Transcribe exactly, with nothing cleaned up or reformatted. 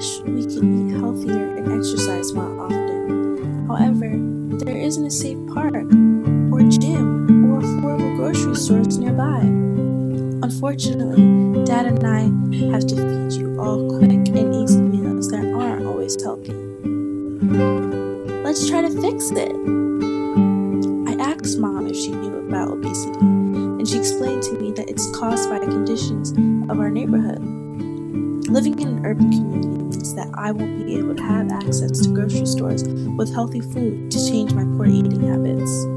wish we could eat healthier and exercise more often. However, there isn't a safe park, or gym, or affordable grocery stores nearby. Unfortunately, Dad and I have to feed you all quick and easy meals that aren't always healthy. Let's try to fix it. I asked Mom if she knew about obesity, and she explained to me that it's caused by conditions of our neighborhood. Living in an urban community means that I won't be able to have access to grocery stores with healthy food to change my poor eating habits.